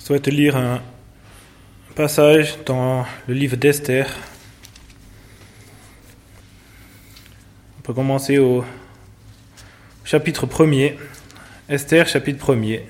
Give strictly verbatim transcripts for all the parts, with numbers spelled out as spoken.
souhaite lire un passage dans le livre d'Esther. On peut commencer au chapitre premier. Esther, chapitre premier.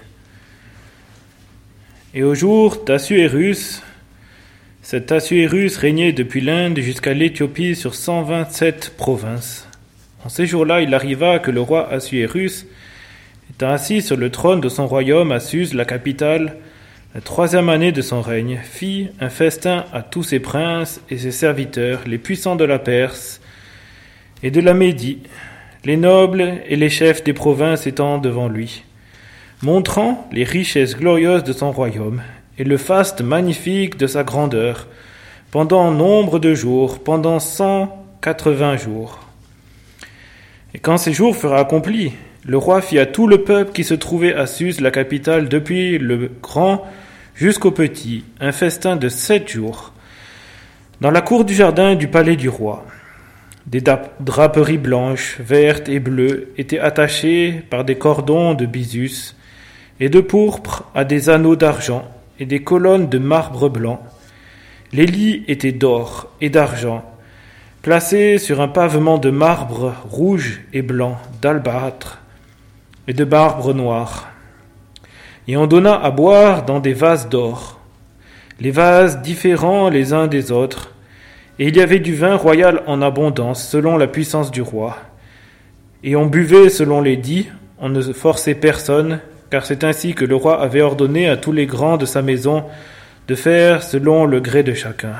Et au jour d'Assuérus, cet Assuérus régnait depuis l'Inde jusqu'à l'Éthiopie sur cent vingt-sept provinces. En ces jours-là, il arriva que le roi Assuérus, étant assis sur le trône de son royaume à Suse, la capitale, la troisième année de son règne, fit un festin à tous ses princes et ses serviteurs, les puissants de la Perse et de la Médie, les nobles et les chefs des provinces étant devant lui, montrant les richesses glorieuses de son royaume et le faste magnifique de sa grandeur, pendant nombre de jours, pendant cent quatre-vingts jours. Et quand ces jours furent accomplis, le roi fit à tout le peuple qui se trouvait à Suse, la capitale, depuis le grand jusqu'au petit, un festin de sept jours, dans la cour du jardin du palais du roi. Des draperies blanches, vertes et bleues étaient attachées par des cordons de bisus et de pourpre à des anneaux d'argent et des colonnes de marbre blanc. Les lits étaient d'or et d'argent, placés sur un pavement de marbre rouge et blanc, d'albâtre et de marbre noir. Et on donna à boire dans des vases d'or, les vases différents les uns des autres, et il y avait du vin royal en abondance, selon la puissance du roi. Et on buvait selon les dits, on ne forçait personne, car c'est ainsi que le roi avait ordonné à tous les grands de sa maison de faire selon le gré de chacun.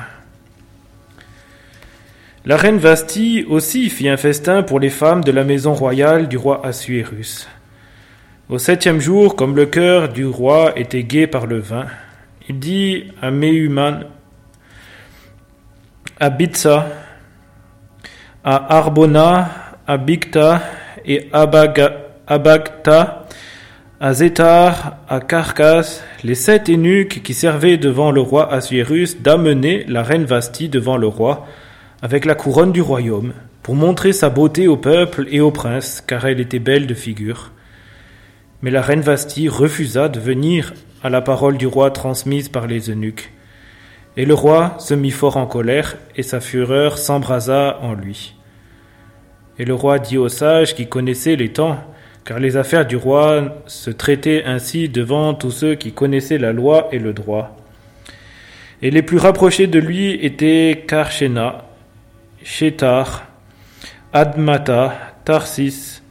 La reine Vasthi aussi fit un festin pour les femmes de la maison royale du roi Assuérus. Au septième jour, comme le cœur du roi était gai par le vin, il dit à Méhuman, à Bitsa, à Arbona, à Bicta et à Abagta, à Zétar, à Carcas, les sept eunuques qui servaient devant le roi Assuérus, d'amener la reine Vasthi devant le roi, avec la couronne du royaume, pour montrer sa beauté au peuple et aux princes, car elle était belle de figure. Mais la reine Vasthi refusa de venir à la parole du roi transmise par les eunuques. Et le roi se mit fort en colère, et sa fureur s'embrasa en lui. Et le roi dit aux sages qui connaissaient les temps, car les affaires du roi se traitaient ainsi devant tous ceux qui connaissaient la loi et le droit. Et les plus rapprochés de lui étaient Karshena, Shétar, Admata, Tarsis,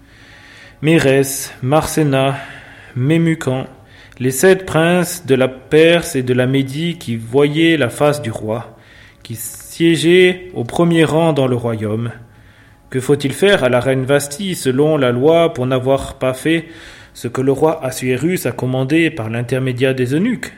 Mérès, Marsena, Mémucan, les sept princes de la Perse et de la Médie qui voyaient la face du roi, qui siégeaient au premier rang dans le royaume. Que faut-il faire à la reine Vasthi selon la loi pour n'avoir pas fait ce que le roi Assuérus a commandé par l'intermédiaire des eunuques?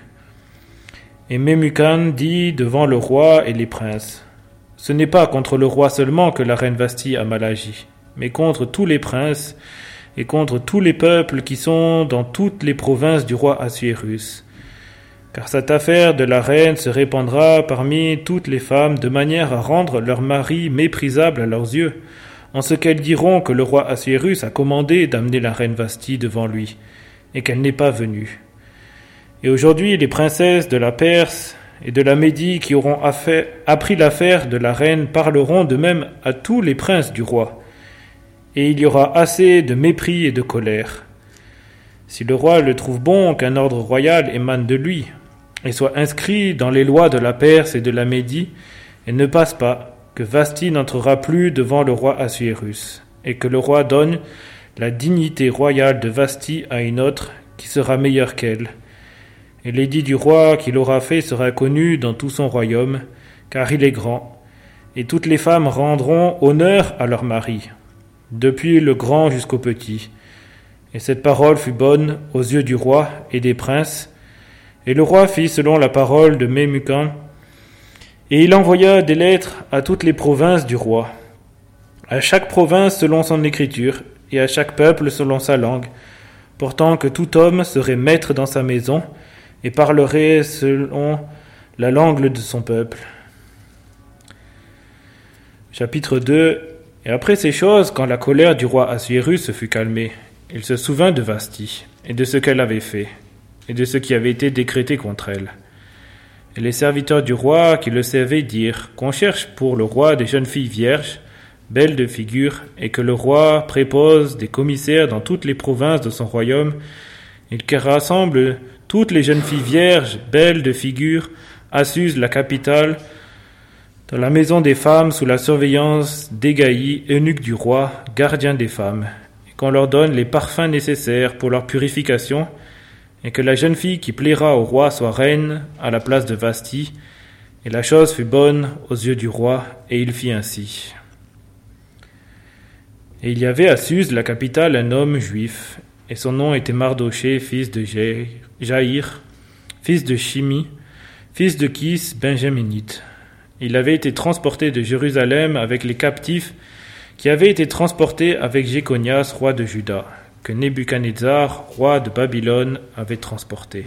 Et Mémucan dit devant le roi et les princes, ce n'est pas contre le roi seulement que la reine Vasthi a mal agi, mais contre tous les princes et contre tous les peuples qui sont dans toutes les provinces du roi Assuérus. Car cette affaire de la reine se répandra parmi toutes les femmes de manière à rendre leur mari méprisable à leurs yeux, en ce qu'elles diront que le roi Assuérus a commandé d'amener la reine Vasthi devant lui, et qu'elle n'est pas venue. Et aujourd'hui, les princesses de la Perse et de la Médie qui auront affaire, appris l'affaire de la reine parleront de même à tous les princes du roi, et il y aura assez de mépris et de colère. Si le roi le trouve bon qu'un ordre royal émane de lui, et soit inscrit dans les lois de la Perse et de la Médie, et ne passe pas, que Vasthi n'entrera plus devant le roi Assuérus, et que le roi donne la dignité royale de Vasthi à une autre qui sera meilleure qu'elle. Et l'édit du roi qu'il aura fait sera connu dans tout son royaume, car il est grand, et toutes les femmes rendront honneur à leur mari, depuis le grand jusqu'au petit. Et cette parole fut bonne aux yeux du roi et des princes, et le roi fit selon la parole de Mémucan, et il envoya des lettres à toutes les provinces du roi, à chaque province selon son écriture, et à chaque peuple selon sa langue, portant que tout homme serait maître dans sa maison, et parlerait selon la langue de son peuple. Chapitre deux. Et après ces choses, quand la colère du roi Assuérus se fut calmée, il se souvint de Vasthi et de ce qu'elle avait fait. et de ce qui avait été décrété contre elle. Et les serviteurs du roi qui le servaient dirent qu'on cherche pour le roi des jeunes filles vierges, belles de figure, et que le roi prépose des commissaires dans toutes les provinces de son royaume, et qu'il rassemble toutes les jeunes filles vierges, belles de figure, à Suse, la capitale, dans la maison des femmes, sous la surveillance d'Égaï, eunuque du roi, gardien des femmes, et qu'on leur donne les parfums nécessaires pour leur purification, et que la jeune fille qui plaira au roi soit reine à la place de Vasti. Et la chose fut bonne aux yeux du roi, et il fit ainsi. Et il y avait à Suse, la capitale, un homme juif, et son nom était Mardoché, fils de Jaïr, fils de Shimi, fils de Kis, benjaminite. Il avait été transporté de Jérusalem avec les captifs qui avaient été transportés avec Jéconias, roi de Juda, que Nebuchadnezzar, roi de Babylone, avait transporté.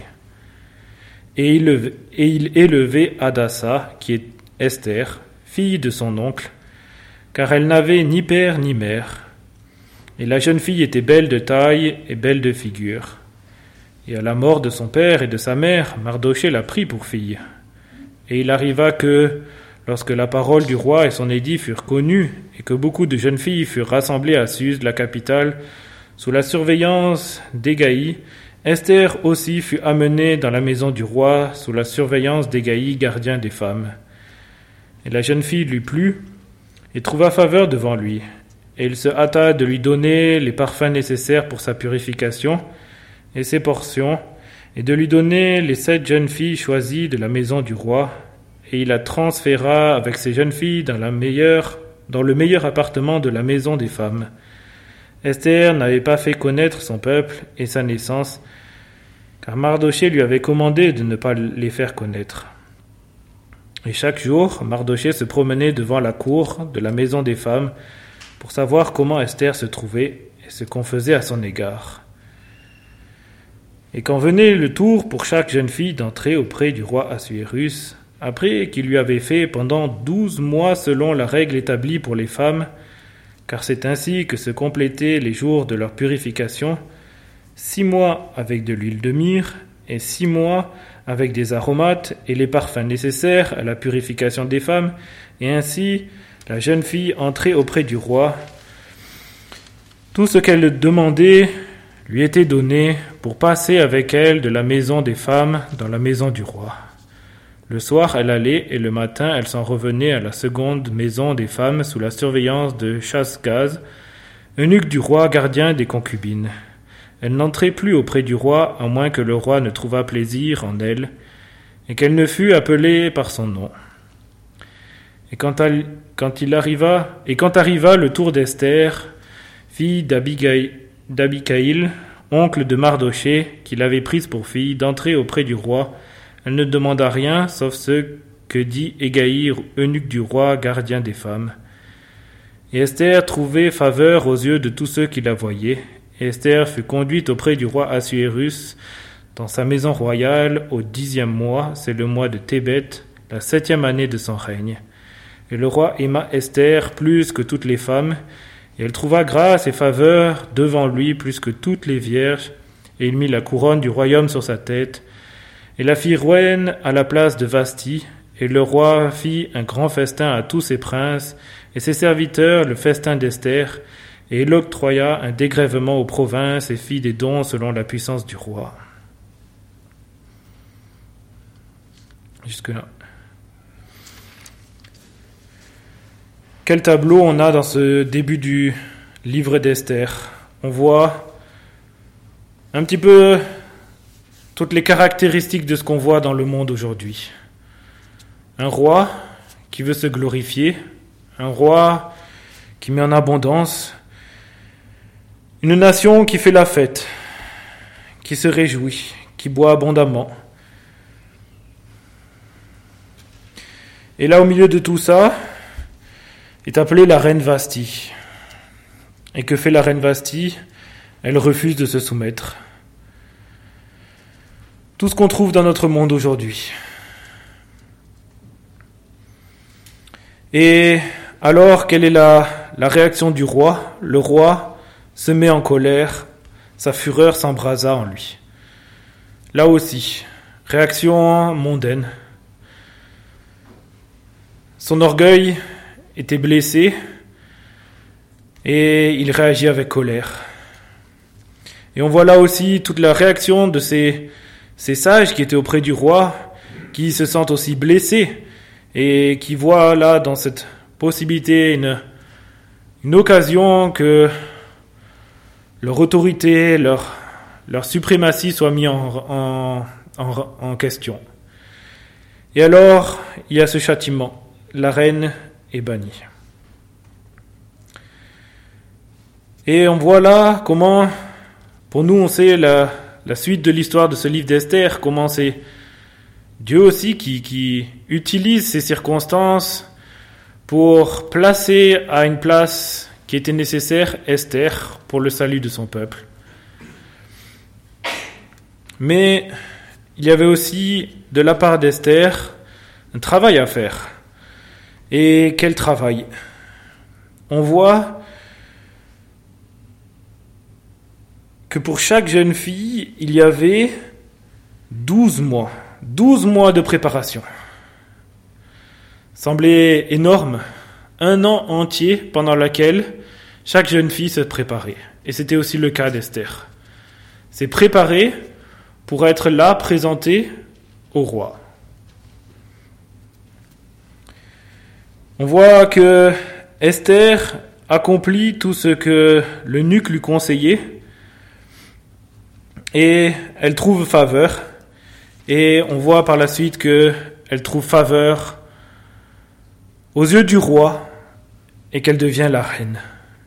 Et il, élevait, et il élevait Hadassa, qui est Esther, fille de son oncle, car elle n'avait ni père ni mère. Et la jeune fille était belle de taille et belle de figure. Et à la mort de son père et de sa mère, Mardoché la prit pour fille. Et il arriva que, lorsque la parole du roi et son édit furent connus, et que beaucoup de jeunes filles furent rassemblées à Suse, la capitale, sous la surveillance d'Égaï, Esther aussi fut amenée dans la maison du roi, sous la surveillance d'Égaï, gardien des femmes. Et la jeune fille lui plut, et trouva faveur devant lui. Et il se hâta de lui donner les parfums nécessaires pour sa purification, et ses portions, et de lui donner les sept jeunes filles choisies de la maison du roi, et il la transféra avec ses jeunes filles dans, la meilleure, dans le meilleur appartement de la maison des femmes. Esther n'avait pas fait connaître son peuple et sa naissance, car Mardoché lui avait commandé de ne pas les faire connaître. Et chaque jour, Mardoché se promenait devant la cour de la maison des femmes pour savoir comment Esther se trouvait et ce qu'on faisait à son égard. Et quand venait le tour pour chaque jeune fille d'entrer auprès du roi Assuérus, après qu'il lui avait fait pendant douze mois selon la règle établie pour les femmes, car c'est ainsi que se complétaient les jours de leur purification, six mois avec de l'huile de myrrhe et six mois avec des aromates et les parfums nécessaires à la purification des femmes, et ainsi la jeune fille entrait auprès du roi. Tout ce qu'elle demandait lui était donné pour passer avec elle de la maison des femmes dans la maison du roi. Le soir, elle allait, et le matin, elle s'en revenait à la seconde maison des femmes sous la surveillance de Shaashgaz, eunuque du roi, gardien des concubines. Elle n'entrait plus auprès du roi, à moins que le roi ne trouvât plaisir en elle, et qu'elle ne fût appelée par son nom. Et quand, elle, quand il arriva, et quand arriva le tour d'Esther, fille d'Abigaïl, d'Abicaïl, oncle de Mardoché, qui l'avait prise pour fille, d'entrer auprès du roi, elle ne demanda rien, sauf ce que dit Égaï, eunuque du roi, gardien des femmes. Et Esther trouvait faveur aux yeux de tous ceux qui la voyaient. Et Esther fut conduite auprès du roi Assuérus dans sa maison royale au dixième mois, c'est le mois de Tébet, la septième année de son règne. Et le roi aima Esther plus que toutes les femmes, et elle trouva grâce et faveur devant lui plus que toutes les vierges, et il mit la couronne du royaume sur sa tête, et la fit reine à la place de Vasti, et le roi fit un grand festin à tous ses princes et ses serviteurs, le festin d'Esther, et il octroya un dégrèvement aux provinces et fit des dons selon la puissance du roi. Jusque-là. Quel tableau on a dans ce début du livre d'Esther. On voit un petit peu toutes les caractéristiques de ce qu'on voit dans le monde aujourd'hui. Un roi qui veut se glorifier, un roi qui met en abondance, une nation qui fait la fête, qui se réjouit, qui boit abondamment. Et là, au milieu de tout ça, est appelée la reine Vasti. Et que fait la reine Vasti ? Elle refuse de se soumettre. Tout ce qu'on trouve dans notre monde aujourd'hui. Et alors, quelle est la, la réaction du roi ? Le roi se met en colère, sa fureur s'embrasa en lui. là aussi, réaction mondaine. Son orgueil était blessé et il réagit avec colère. Et on voit là aussi toute la réaction de ces, ces sages qui étaient auprès du roi, qui se sentent aussi blessés et qui voient là dans cette possibilité une, une occasion que leur autorité, leur, leur suprématie soit mise en, en, en, en question. Et alors, il y a ce châtiment. La reine est bannie. Et on voit là comment, pour nous, on sait la, la suite de l'histoire de ce livre d'Esther, comment c'est Dieu aussi qui, qui utilise ces circonstances pour placer à une place qui était nécessaire Esther pour le salut de son peuple. Mais il y avait aussi, de la part d'Esther, un travail à faire. Et quel travail? On voit que pour chaque jeune fille, il y avait douze mois. douze mois de préparation. Semblait énorme. Un an entier pendant lequel chaque jeune fille se préparait. Et c'était aussi le cas d'Esther. C'est préparer pour être là, présenté au roi. On voit que Esther accomplit tout ce que l'eunuque lui conseillait et elle trouve faveur. Et on voit par la suite qu'elle trouve faveur aux yeux du roi et qu'elle devient la reine.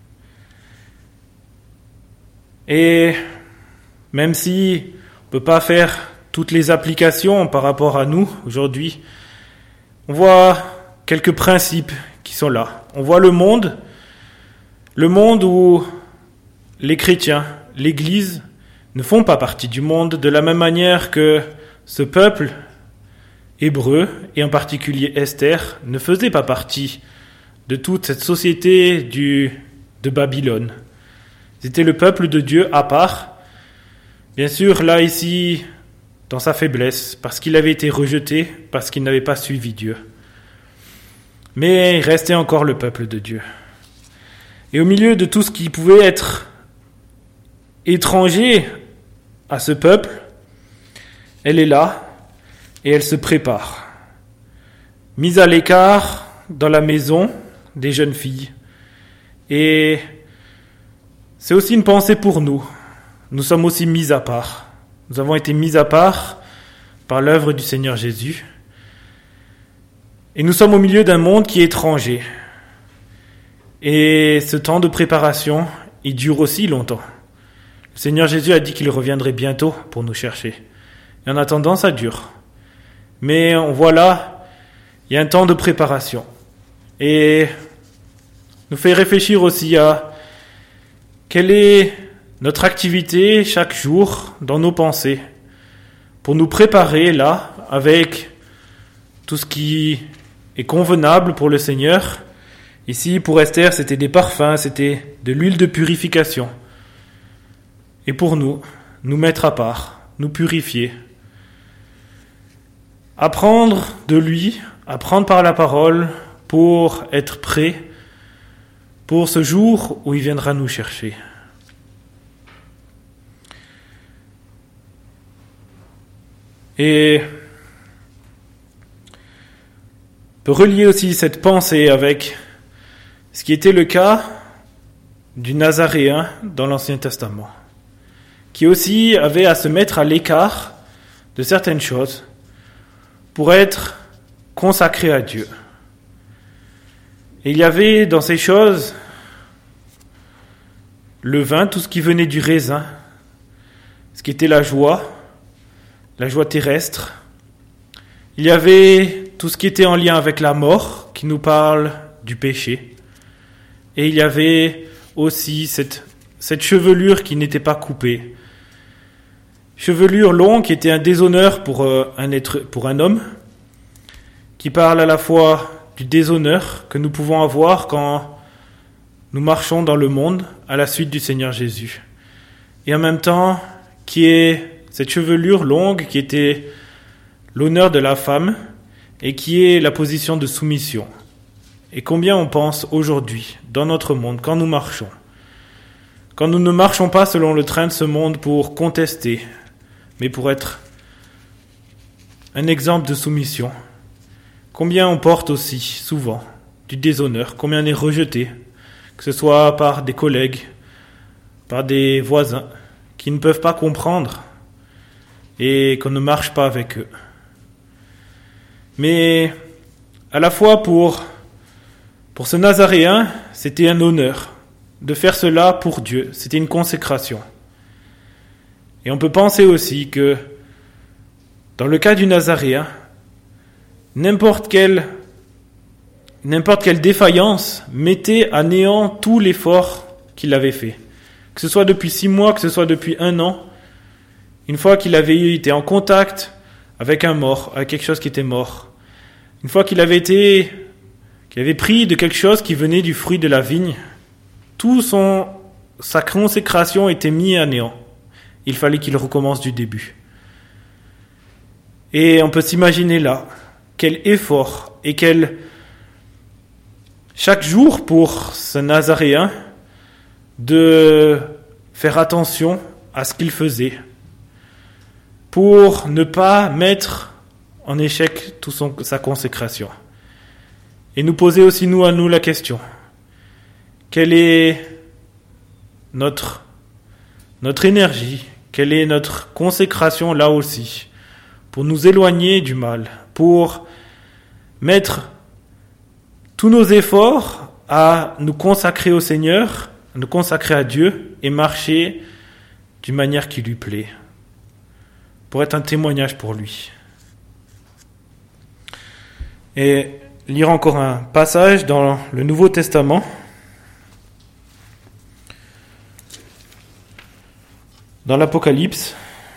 Et même si on ne peut pas faire toutes les applications par rapport à nous aujourd'hui, on voit quelques principes qui sont là. On voit le monde, le monde où les chrétiens, l'Église, ne font pas partie du monde de la même manière que ce peuple hébreu, et en particulier Esther, ne faisait pas partie de toute cette société du, de Babylone. C'était le peuple de Dieu à part. Bien sûr, là, ici, dans sa faiblesse, parce qu'il avait été rejeté, parce qu'il n'avait pas suivi Dieu. Mais il restait encore le peuple de Dieu. Et au milieu de tout ce qui pouvait être étranger à ce peuple, elle est là et elle se prépare. Mise à l'écart dans la maison des jeunes filles. Et c'est aussi une pensée pour nous. Nous sommes aussi mis à part. Nous avons été mis à part par l'œuvre du Seigneur Jésus. Et nous sommes au milieu d'un monde qui est étranger. Et ce temps de préparation, il dure aussi longtemps. Le Seigneur Jésus a dit qu'il reviendrait bientôt pour nous chercher. Et en attendant, ça dure. Mais on voit là, il y a un temps de préparation. Et nous fait réfléchir aussi à quelle est notre activité chaque jour dans nos pensées pour nous préparer là avec tout ce qui est convenable pour le Seigneur. Ici, pour Esther, c'était des parfums, c'était de l'huile de purification. Et pour nous, nous mettre à part, nous purifier. Apprendre de lui, apprendre par la parole pour être prêt pour ce jour où il viendra nous chercher. Et on peut relier aussi cette pensée avec ce qui était le cas du Nazaréen dans l'Ancien Testament, qui aussi avait à se mettre à l'écart de certaines choses pour être consacré à Dieu. Et il y avait dans ces choses le vin, tout ce qui venait du raisin, ce qui était la joie, la joie terrestre. Il y avait tout ce qui était en lien avec la mort, qui nous parle du péché. Et il y avait aussi cette, cette chevelure qui n'était pas coupée. Chevelure longue qui était un déshonneur pour euh, un être, pour un homme, qui parle à la fois du déshonneur que nous pouvons avoir quand nous marchons dans le monde à la suite du Seigneur Jésus. Et en même temps, qui est cette chevelure longue qui était l'honneur de la femme et qui est la position de soumission. Et combien on pense aujourd'hui, dans notre monde, quand nous marchons, quand nous ne marchons pas selon le train de ce monde pour contester, mais pour être un exemple de soumission. Combien on porte aussi, souvent, du déshonneur, combien on est rejeté, que ce soit par des collègues, par des voisins, qui ne peuvent pas comprendre et qu'on ne marche pas avec eux. Mais à la fois pour, pour ce Nazaréen, c'était un honneur de faire cela pour Dieu, c'était une consécration. Et on peut penser aussi que dans le cas du Nazaréen, n'importe quelle, n'importe quelle défaillance mettait à néant tout l'effort qu'il avait fait. Que ce soit depuis six mois, que ce soit depuis un an, une fois qu'il avait été en contact avec un mort, avec quelque chose qui était mort, une fois qu'il avait été, qu'il avait pris de quelque chose qui venait du fruit de la vigne, tout son, sa consécration était mise à néant. Il fallait qu'il recommence du début. Et on peut s'imaginer là, quel effort et quel, chaque jour pour ce Nazaréen, de faire attention à ce qu'il faisait, pour ne pas mettre en échec toute sa consécration. Et nous poser aussi nous à nous la question, quelle est notre, notre énergie, quelle est notre consécration là aussi, pour nous éloigner du mal, pour mettre tous nos efforts à nous consacrer au Seigneur, à nous consacrer à Dieu et marcher d'une manière qui lui plaît, pour être un témoignage pour lui. Et lire encore un passage dans le Nouveau Testament, dans l'Apocalypse,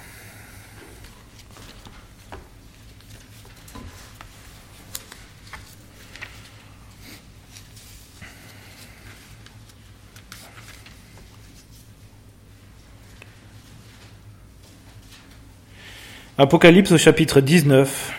Apocalypse au chapitre dix-neuf.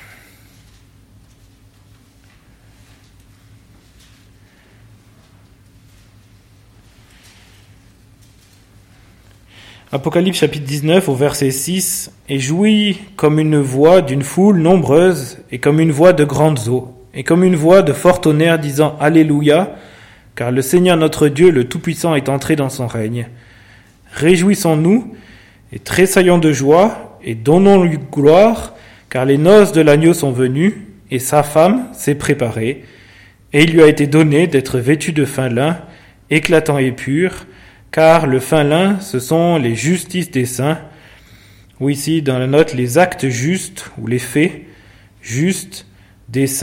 Apocalypse chapitre dix-neuf au verset six. « Et jouit comme une voix d'une foule nombreuse, et comme une voix de grandes eaux, et comme une voix de fort tonnerre disant Alléluia, car le Seigneur notre Dieu, le Tout-Puissant, est entré dans son règne. Réjouissons-nous, et tressaillons de joie, et donnons-lui gloire, car les noces de l'agneau sont venues, et sa femme s'est préparée, et il lui a été donné d'être vêtu de fin lin, éclatant et pur, car le fin lin, ce sont les justices des saints, ou ici dans la note, les actes justes, ou les faits justes des saints. »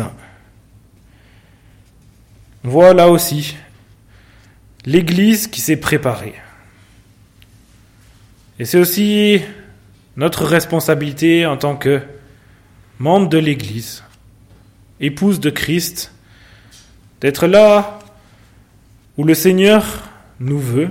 On voit là aussi l'Église qui s'est préparée. Et c'est aussi notre responsabilité en tant que membre de l'Église, épouse de Christ, d'être là où le Seigneur nous veut,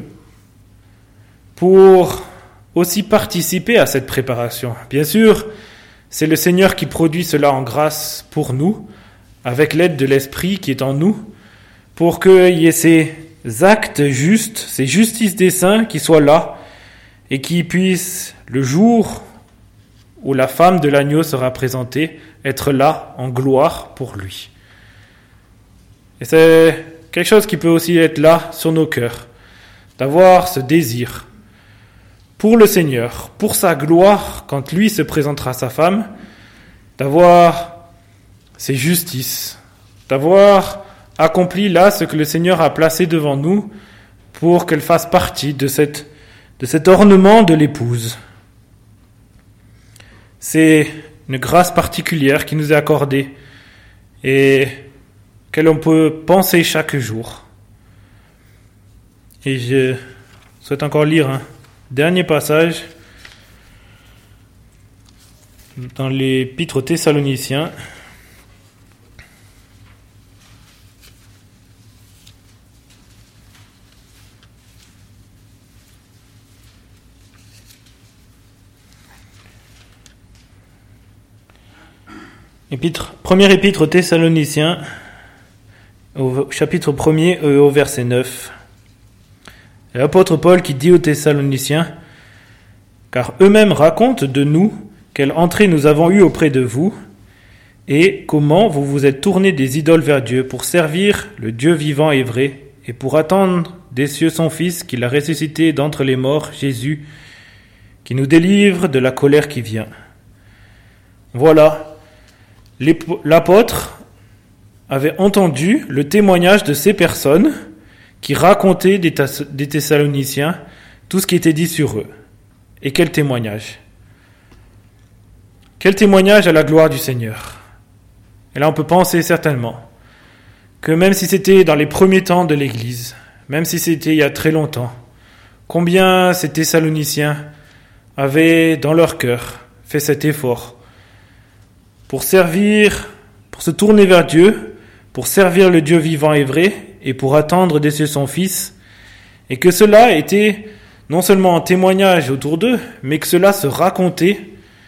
pour aussi participer à cette préparation. Bien sûr, c'est le Seigneur qui produit cela en grâce pour nous, avec l'aide de l'Esprit qui est en nous, pour qu'il y ait ces actes justes, ces justices des saints qui soient là, et qui puissent, le jour où la femme de l'agneau sera présentée, être là en gloire pour lui. Et c'est quelque chose qui peut aussi être là sur nos cœurs, d'avoir ce désir pour le Seigneur, pour sa gloire, quand lui se présentera sa femme, d'avoir ses justices, d'avoir accompli là ce que le Seigneur a placé devant nous pour qu'elle fasse partie de cette de cet ornement de l'épouse. C'est une grâce particulière qui nous est accordée et qu'elle on peut penser chaque jour. Et je souhaite encore lire un dernier passage dans l'Épître aux Thessaloniciens. Épître, premier épître aux Thessaloniciens, au chapitre premier, au verset neuf. L'apôtre Paul qui dit aux Thessaloniciens, « Car eux-mêmes racontent de nous quelle entrée nous avons eue auprès de vous, et comment vous vous êtes tournés des idoles vers Dieu pour servir le Dieu vivant et vrai, et pour attendre des cieux son Fils qu'il a ressuscité d'entre les morts, Jésus, qui nous délivre de la colère qui vient. » Voilà, l'apôtre avait entendu le témoignage de ces personnes qui racontaient des, des Thessaloniciens tout ce qui était dit sur eux. Et quel témoignage! Quel témoignage à la gloire du Seigneur! Et là on peut penser certainement que même si c'était dans les premiers temps de l'Église, même si c'était il y a très longtemps, combien ces Thessaloniciens avaient dans leur cœur fait cet effort pour servir, pour se tourner vers Dieu, pour servir le Dieu vivant et vrai, et pour attendre des cieux son Fils, et que cela était non seulement un témoignage autour d'eux, mais que cela se racontait,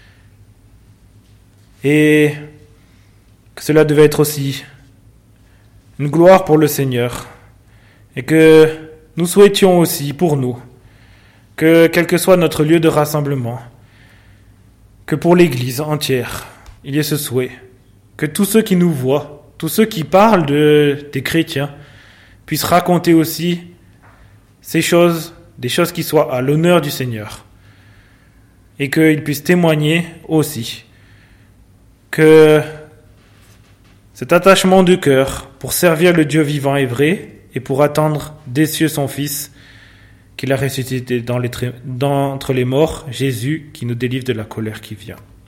et que cela devait être aussi une gloire pour le Seigneur, et que nous souhaitions aussi pour nous, que quel que soit notre lieu de rassemblement, que pour l'Église entière, il y ait ce souhait, que tous ceux qui nous voient, tous ceux qui parlent de, des chrétiens, puissent raconter aussi ces choses, des choses qui soient à l'honneur du Seigneur, et qu'ils puissent témoigner aussi que cet attachement de cœur pour servir le Dieu vivant et vrai, et pour attendre des cieux son Fils, qu'il a ressuscité dans les, d'entre les morts, Jésus, qui nous délivre de la colère qui vient.